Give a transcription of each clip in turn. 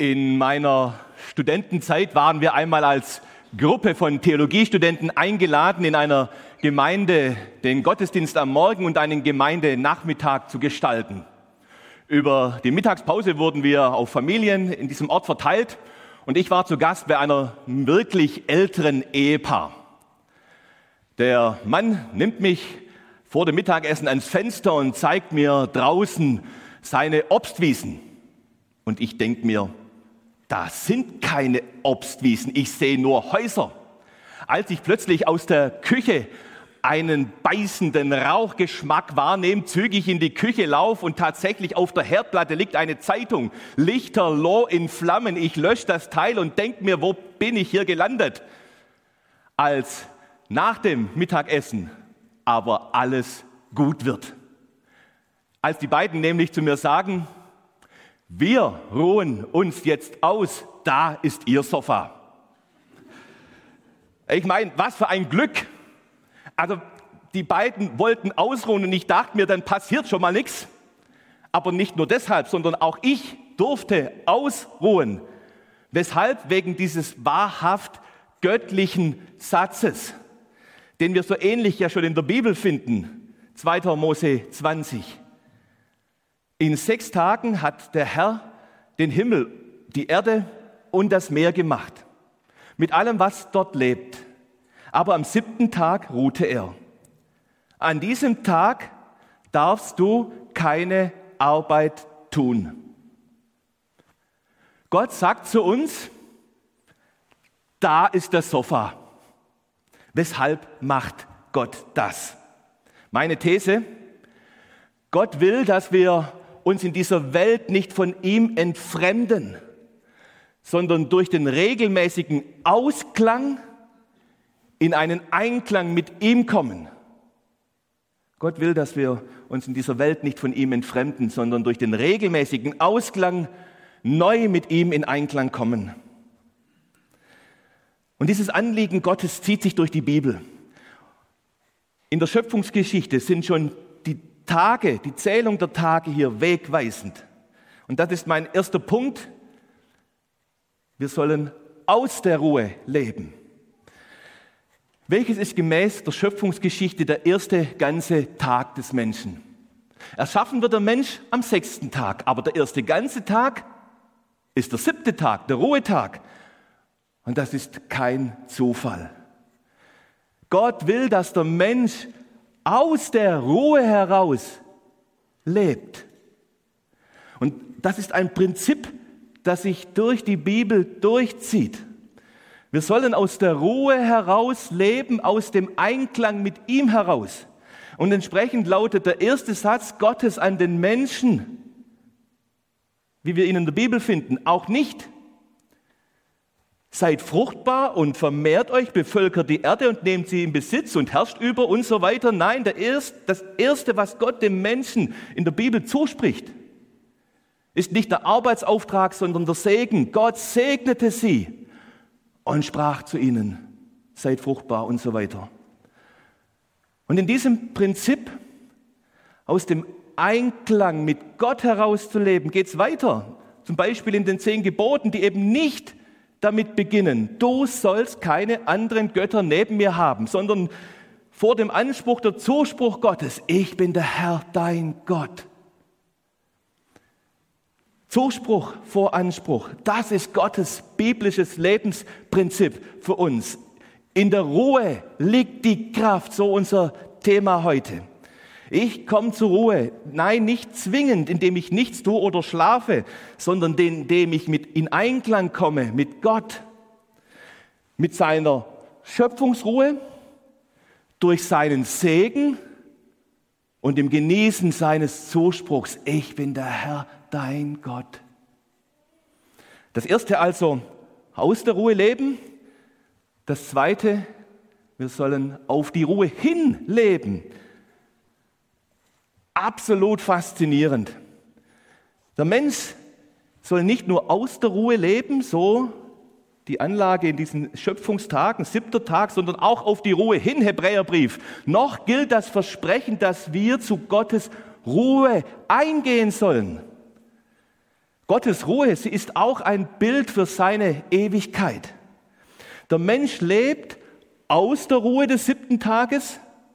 In meiner Studentenzeit waren wir einmal als Gruppe von Theologiestudenten eingeladen, in einer Gemeinde den Gottesdienst am Morgen und einen Gemeindenachmittag zu gestalten. Über die Mittagspause wurden wir auf Familien in diesem Ort verteilt und ich war zu Gast bei einer wirklich älteren Ehepaar. Der Mann nimmt mich vor dem Mittagessen ans Fenster und zeigt mir draußen seine Obstwiesen. Und ich denke mir, das sind keine Obstwiesen, ich sehe nur Häuser. Als ich plötzlich aus der Küche einen beißenden Rauchgeschmack wahrnehme, zügig in die Küche laufe und tatsächlich auf der Herdplatte liegt eine Zeitung, lichterloh in Flammen. Ich lösche das Teil und denke mir, wo bin ich hier gelandet? Als nach dem Mittagessen aber alles gut wird. Als die beiden nämlich zu mir sagen, wir ruhen uns jetzt aus, da ist Ihr Sofa. Ich meine, was für ein Glück. Also die beiden wollten ausruhen und ich dachte mir, dann passiert schon mal nichts. Aber nicht nur deshalb, sondern auch ich durfte ausruhen. Weshalb? Wegen dieses wahrhaft göttlichen Satzes, den wir so ähnlich ja schon in der Bibel finden. 2. Mose 20. In 6 Tagen hat der Herr den Himmel, die Erde und das Meer gemacht. Mit allem, was dort lebt. Aber am 7. Tag ruhte er. An diesem Tag darfst du keine Arbeit tun. Gott sagt zu uns, da ist das Sofa. Weshalb macht Gott das? Meine These, Gott will, dass wir uns in dieser Welt nicht von ihm entfremden, sondern durch den regelmäßigen Ausklang in einen Einklang mit ihm kommen. Gott will, dass wir uns in dieser Welt nicht von ihm entfremden, sondern durch den regelmäßigen Ausklang neu mit ihm in Einklang kommen. Und dieses Anliegen Gottes zieht sich durch die Bibel. In der Schöpfungsgeschichte sind schon die Zählung der Tage hier wegweisend. Und das ist mein erster Punkt. Wir sollen aus der Ruhe leben. Welches ist gemäß der Schöpfungsgeschichte der erste ganze Tag des Menschen? Erschaffen wird der Mensch am 6. Tag, aber der erste ganze Tag ist der 7. Tag, der Ruhetag. Und das ist kein Zufall. Gott will, dass der Mensch aus der Ruhe heraus lebt. Und das ist ein Prinzip, das sich durch die Bibel durchzieht. Wir sollen aus der Ruhe heraus leben, aus dem Einklang mit ihm heraus. Und entsprechend lautet der erste Satz Gottes an den Menschen, wie wir ihn in der Bibel finden, auch nicht: Seid fruchtbar und vermehrt euch, bevölkert die Erde und nehmt sie in Besitz und herrscht über und so weiter. Nein, das Erste, was Gott dem Menschen in der Bibel zuspricht, ist nicht der Arbeitsauftrag, sondern der Segen. Gott segnete sie und sprach zu ihnen, seid fruchtbar und so weiter. Und in diesem Prinzip, aus dem Einklang mit Gott herauszuleben, geht es weiter. Zum Beispiel in den 10 Geboten, die eben nicht damit beginnen, du sollst keine anderen Götter neben mir haben, sondern vor dem Anspruch, der Zuspruch Gottes, ich bin der Herr, dein Gott. Zuspruch vor Anspruch, das ist Gottes biblisches Lebensprinzip für uns. In der Ruhe liegt die Kraft, so unser Thema heute. Ich komme zur Ruhe, nein, nicht zwingend, indem ich nichts tue oder schlafe, sondern indem ich in Einklang komme mit Gott, mit seiner Schöpfungsruhe, durch seinen Segen und im Genießen seines Zuspruchs, ich bin der Herr, dein Gott. Das erste also, aus der Ruhe leben. Das zweite, wir sollen auf die Ruhe hin leben. Absolut faszinierend. Der Mensch soll nicht nur aus der Ruhe leben, so die Anlage in diesen Schöpfungstagen, 7. Tag, sondern auch auf die Ruhe hin, Hebräerbrief. Noch gilt das Versprechen, dass wir zu Gottes Ruhe eingehen sollen. Gottes Ruhe, sie ist auch ein Bild für seine Ewigkeit. Der Mensch lebt aus der Ruhe des 7. Tages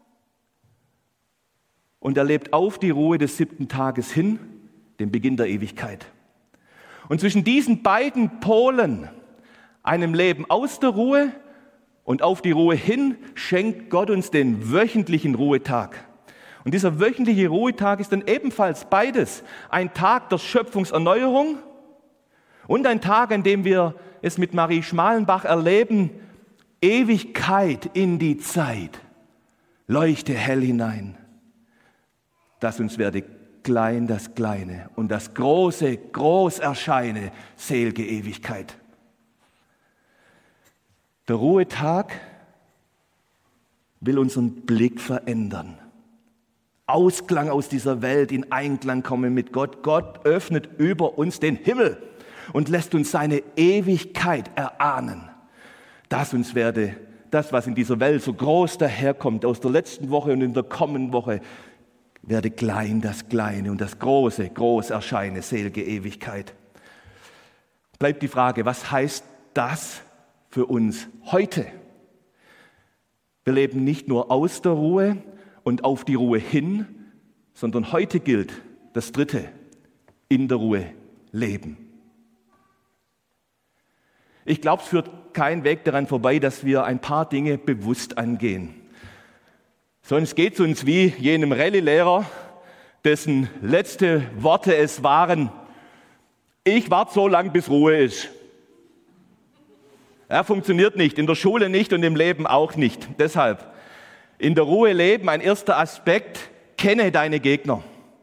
und er lebt auf die Ruhe des 7. Tages hin, dem Beginn der Ewigkeit. Und zwischen diesen beiden Polen, einem Leben aus der Ruhe und auf die Ruhe hin, schenkt Gott uns den wöchentlichen Ruhetag. Und dieser wöchentliche Ruhetag ist dann ebenfalls beides. Ein Tag der Schöpfungserneuerung und ein Tag, an dem wir es mit Marie Schmalenbach erleben, Ewigkeit in die Zeit. Leuchte hell hinein, dass uns werde klein das Kleine und das Große groß erscheine, sel'ge Ewigkeit. Der Ruhetag will unseren Blick verändern. Ausklang aus dieser Welt, in Einklang kommen mit Gott. Gott öffnet über uns den Himmel und lässt uns seine Ewigkeit erahnen. Dass uns werde das, was in dieser Welt so groß daherkommt, aus der letzten Woche und in der kommenden Woche, werde klein das Kleine und das Große groß erscheine, sel'ge Ewigkeit. Bleibt die Frage, was heißt das für uns heute? Wir leben nicht nur aus der Ruhe und auf die Ruhe hin, sondern heute gilt das Dritte, in der Ruhe leben. Ich glaube, es führt kein Weg daran vorbei, dass wir ein paar Dinge bewusst angehen. Sonst geht es uns wie jenem Rallye-Lehrer, dessen letzte Worte es waren: Ich warte so lang, bis Ruhe ist. Er funktioniert nicht, in der Schule nicht und im Leben auch nicht. Deshalb, in der Ruhe leben, ein erster Aspekt, kenne deine Gegner.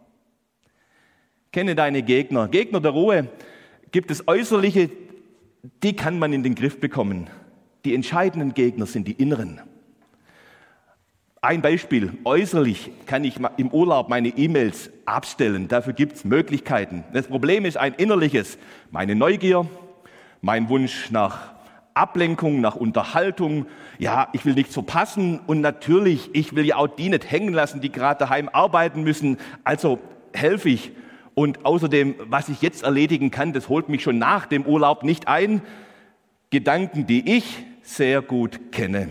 Kenne deine Gegner. Gegner der Ruhe gibt es äußerliche, die kann man in den Griff bekommen. Die entscheidenden Gegner sind die inneren. Ein Beispiel, äußerlich kann ich im Urlaub meine E-Mails abstellen, dafür gibt es Möglichkeiten. Das Problem ist ein innerliches, meine Neugier, mein Wunsch nach Ablenkung, nach Unterhaltung, ja, ich will nichts verpassen und natürlich, ich will ja auch die nicht hängen lassen, die gerade daheim arbeiten müssen, also helfe ich. Und außerdem, was ich jetzt erledigen kann, das holt mich schon nach dem Urlaub nicht ein. Gedanken, die ich sehr gut kenne.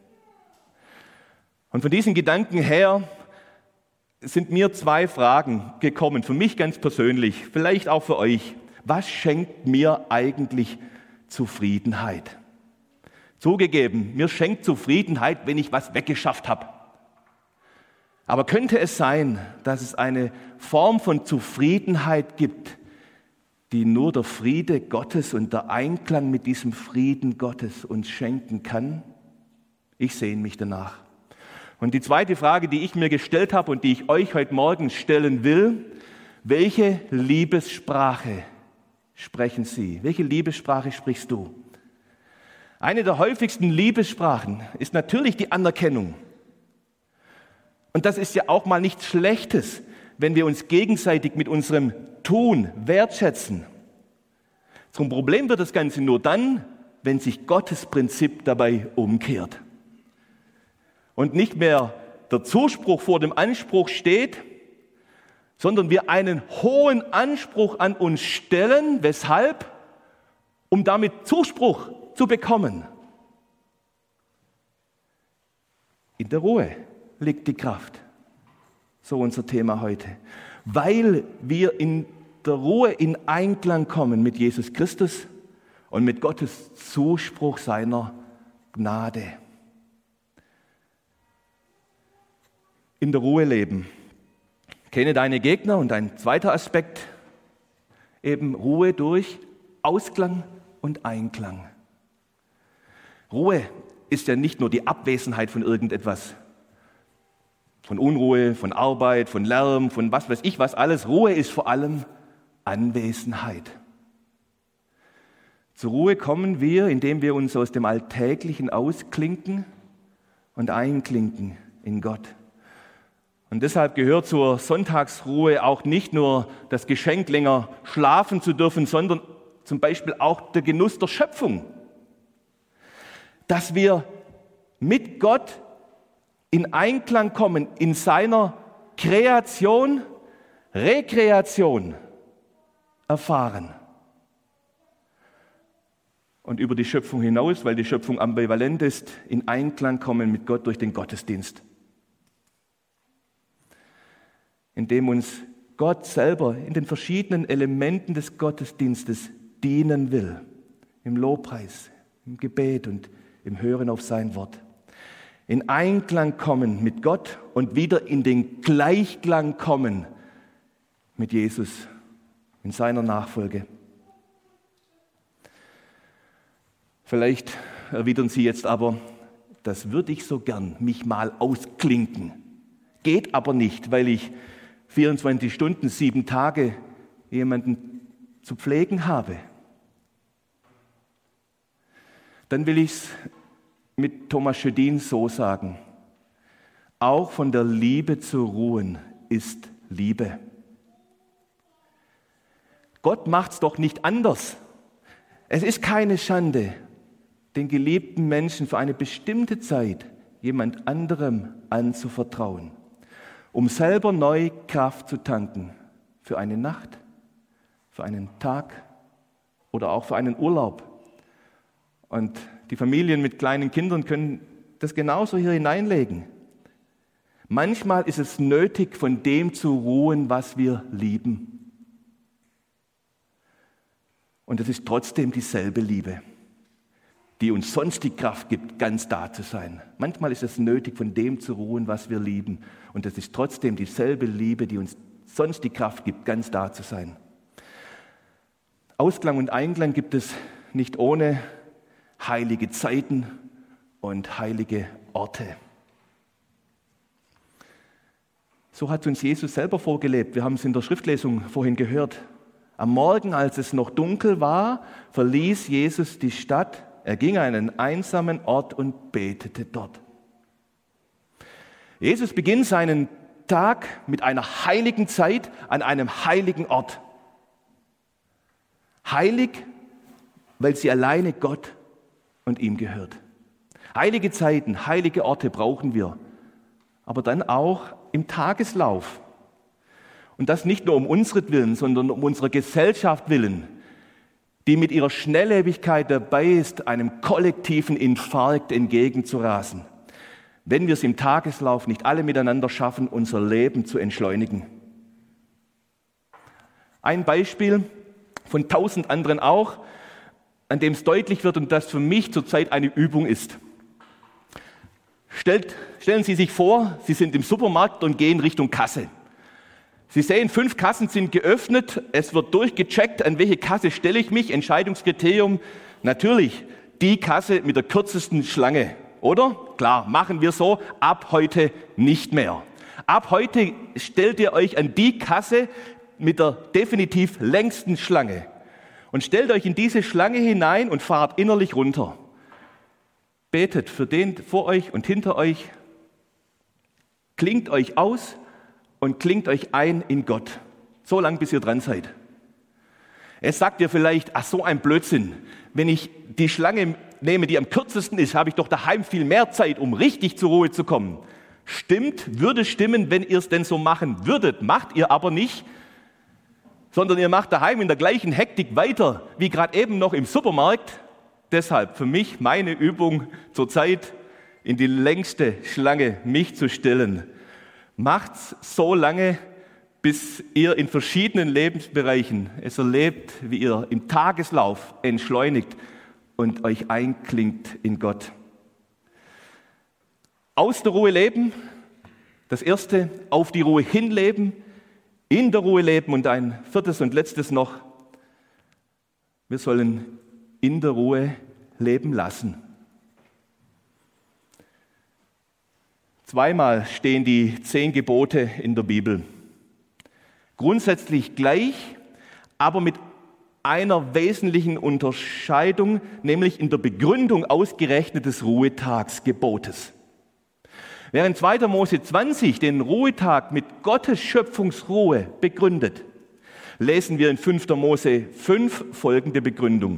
Und von diesen Gedanken her sind mir 2 Fragen gekommen, für mich ganz persönlich, vielleicht auch für euch. Was schenkt mir eigentlich Zufriedenheit? Zugegeben, mir schenkt Zufriedenheit, wenn ich was weggeschafft habe. Aber könnte es sein, dass es eine Form von Zufriedenheit gibt, die nur der Friede Gottes und der Einklang mit diesem Frieden Gottes uns schenken kann? Ich sehne mich danach. Und die zweite Frage, die ich mir gestellt habe und die ich euch heute Morgen stellen will: Welche Liebessprache sprechen Sie? Welche Liebessprache sprichst du? Eine der häufigsten Liebessprachen ist natürlich die Anerkennung. Und das ist ja auch mal nichts Schlechtes, wenn wir uns gegenseitig mit unserem Tun wertschätzen. Zum Problem wird das Ganze nur dann, wenn sich Gottes Prinzip dabei umkehrt. Und nicht mehr der Zuspruch vor dem Anspruch steht, sondern wir einen hohen Anspruch an uns stellen. Weshalb? Um damit Zuspruch zu bekommen. In der Ruhe liegt die Kraft. So unser Thema heute. Weil wir in der Ruhe in Einklang kommen mit Jesus Christus und mit Gottes Zuspruch seiner Gnade. In der Ruhe leben. Kenne deine Gegner und ein zweiter Aspekt, eben Ruhe durch Ausklang und Einklang. Ruhe ist ja nicht nur die Abwesenheit von irgendetwas, von Unruhe, von Arbeit, von Lärm, von was weiß ich was alles. Ruhe ist vor allem Anwesenheit. Zur Ruhe kommen wir, indem wir uns aus dem Alltäglichen ausklinken und einklinken in Gott. Und deshalb gehört zur Sonntagsruhe auch nicht nur das Geschenk, länger schlafen zu dürfen, sondern zum Beispiel auch der Genuss der Schöpfung. Dass wir mit Gott in Einklang kommen in seiner Kreation, Rekreation, erfahren. Und über die Schöpfung hinaus, weil die Schöpfung ambivalent ist, in Einklang kommen mit Gott durch den Gottesdienst. Indem uns Gott selber in den verschiedenen Elementen des Gottesdienstes dienen will. Im Lobpreis, im Gebet und im Hören auf sein Wort. In Einklang kommen mit Gott und wieder in den Gleichklang kommen mit Jesus in seiner Nachfolge. Vielleicht erwidern Sie jetzt aber, das würde ich so gern mich mal ausklinken. Geht aber nicht, weil ich 24 Stunden, 7 Tage jemanden zu pflegen habe. Dann will ich es mit Thomas Schödin so sagen. Auch von der Liebe zu ruhen ist Liebe. Gott macht es doch nicht anders. Es ist keine Schande, den geliebten Menschen für eine bestimmte Zeit jemand anderem anzuvertrauen, um selber neu Kraft zu tanken für eine Nacht, für einen Tag oder auch für einen Urlaub. Und die Familien mit kleinen Kindern können das genauso hier hineinlegen. Manchmal ist es nötig, von dem zu ruhen, was wir lieben. Und es ist trotzdem dieselbe Liebe, die uns sonst die Kraft gibt, ganz da zu sein. Manchmal ist es nötig, von dem zu ruhen, was wir lieben. Und es ist trotzdem dieselbe Liebe, die uns sonst die Kraft gibt, ganz da zu sein. Ausklang und Einklang gibt es nicht ohne heilige Zeiten und heilige Orte. So hat uns Jesus selber vorgelebt. Wir haben es in der Schriftlesung vorhin gehört. Am Morgen, als es noch dunkel war, verließ Jesus die Stadt. Er ging an einen einsamen Ort und betete dort. Jesus beginnt seinen Tag mit einer heiligen Zeit an einem heiligen Ort. Heilig, weil sie alleine Gott und ihm gehört. Heilige Zeiten, heilige Orte brauchen wir, aber dann auch im Tageslauf. Und das nicht nur um unseren, sondern um unserer Gesellschaft willen, die mit ihrer Schnelllebigkeit dabei ist, einem kollektiven Infarkt entgegenzurasen, wenn wir es im Tageslauf nicht alle miteinander schaffen, unser Leben zu entschleunigen. Ein Beispiel von 1000 anderen auch, an dem es deutlich wird und das für mich zurzeit eine Übung ist. Stellen Sie sich vor, Sie sind im Supermarkt und gehen Richtung Kasse. Sie sehen, 5 Kassen sind geöffnet, es wird durchgecheckt, an welche Kasse stelle ich mich, Entscheidungskriterium, natürlich die Kasse mit der kürzesten Schlange, oder? Klar, machen wir so, ab heute nicht mehr. Ab heute stellt ihr euch an die Kasse mit der definitiv längsten Schlange und stellt euch in diese Schlange hinein und fahrt innerlich runter. Betet für den vor euch und hinter euch, klingt euch aus und klingt euch ein in Gott, so lange bis ihr dran seid. Es sagt ihr vielleicht, ach so ein Blödsinn, wenn ich die Schlange nehme, die am kürzesten ist, habe ich doch daheim viel mehr Zeit, um richtig zur Ruhe zu kommen. Stimmt, würde stimmen, wenn ihr es denn so machen würdet, macht ihr aber nicht, sondern ihr macht daheim in der gleichen Hektik weiter, wie gerade eben noch im Supermarkt. Deshalb für mich meine Übung zurzeit, in die längste Schlange mich zu stellen. Macht's so lange, bis ihr in verschiedenen Lebensbereichen es erlebt, wie ihr im Tageslauf entschleunigt und euch einklingt in Gott. Aus der Ruhe leben, das Erste, auf die Ruhe hinleben, in der Ruhe leben und ein 4. und letztes noch, wir sollen in der Ruhe leben lassen. Zweimal stehen die 10 Gebote in der Bibel. Grundsätzlich gleich, aber mit einer wesentlichen Unterscheidung, nämlich in der Begründung ausgerechnet des Ruhetagsgebotes. Während 2. Mose 20 den Ruhetag mit Gottes Schöpfungsruhe begründet, lesen wir in 5. Mose 5 folgende Begründung.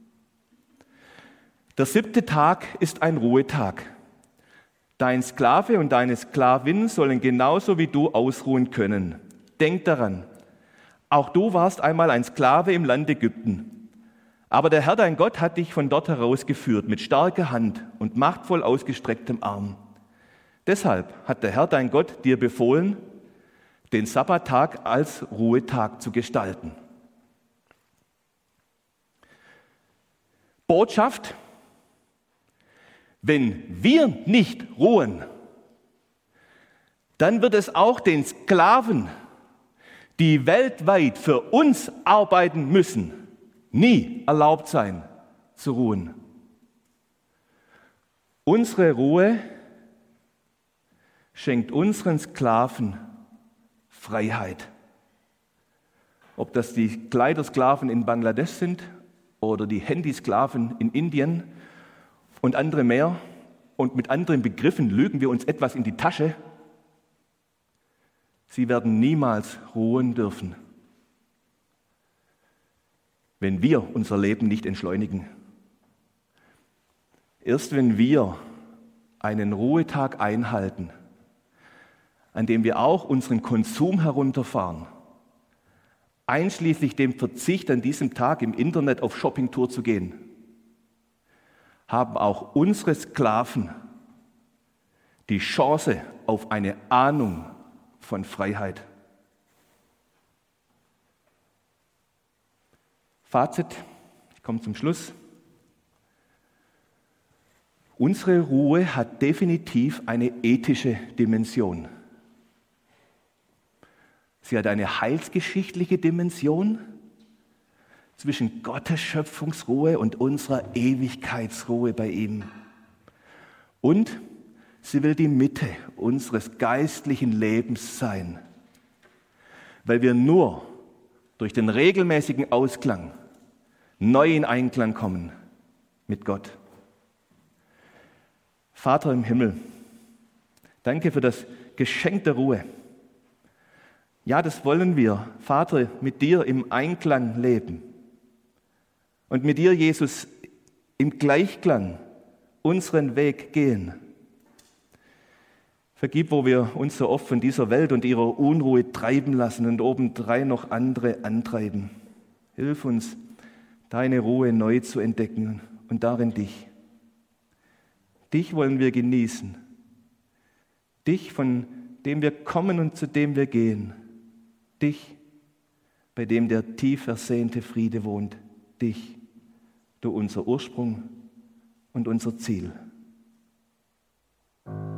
Der 7. Tag ist ein Ruhetag. Dein Sklave und deine Sklavin sollen genauso wie du ausruhen können. Denk daran, Auch du warst einmal ein Sklave im Land Ägypten. Aber der Herr dein Gott hat dich von dort herausgeführt mit starker Hand und machtvoll ausgestrecktem Arm. Deshalb hat der Herr dein Gott dir befohlen, den Sabbattag als Ruhetag zu gestalten. Botschaft: Wenn wir nicht ruhen, dann wird es auch den Sklaven, die weltweit für uns arbeiten müssen, nie erlaubt sein, zu ruhen. Unsere Ruhe schenkt unseren Sklaven Freiheit. Ob das die Kleidersklaven in Bangladesch sind oder die Handysklaven in Indien und andere mehr. Und mit anderen Begriffen lügen wir uns etwas in die Tasche. Sie werden niemals ruhen dürfen, wenn wir unser Leben nicht entschleunigen. Erst wenn wir einen Ruhetag einhalten, an dem wir auch unseren Konsum herunterfahren, einschließlich dem Verzicht an diesem Tag im Internet auf Shoppingtour zu gehen, haben auch unsere Sklaven die Chance auf eine Ahnung von Freiheit. Fazit, ich komme zum Schluss. Unsere Ruhe hat definitiv eine ethische Dimension. Sie hat eine heilsgeschichtliche Dimension zwischen Gottes Schöpfungsruhe und unserer Ewigkeitsruhe bei ihm. Und sie will die Mitte unseres geistlichen Lebens sein, weil wir nur durch den regelmäßigen Ausklang neu in Einklang kommen mit Gott. Vater im Himmel, danke für das Geschenk der Ruhe. Ja, das wollen wir, Vater, mit dir im Einklang leben und mit dir, Jesus, im Gleichklang unseren Weg gehen. Vergib, wo wir uns so oft von dieser Welt und ihrer Unruhe treiben lassen und obendrein noch andere antreiben. Hilf uns, deine Ruhe neu zu entdecken und darin dich. Dich wollen wir genießen. Dich, von dem wir kommen und zu dem wir gehen. Dich, bei dem der tief ersehnte Friede wohnt. Dich, du unser Ursprung und unser Ziel.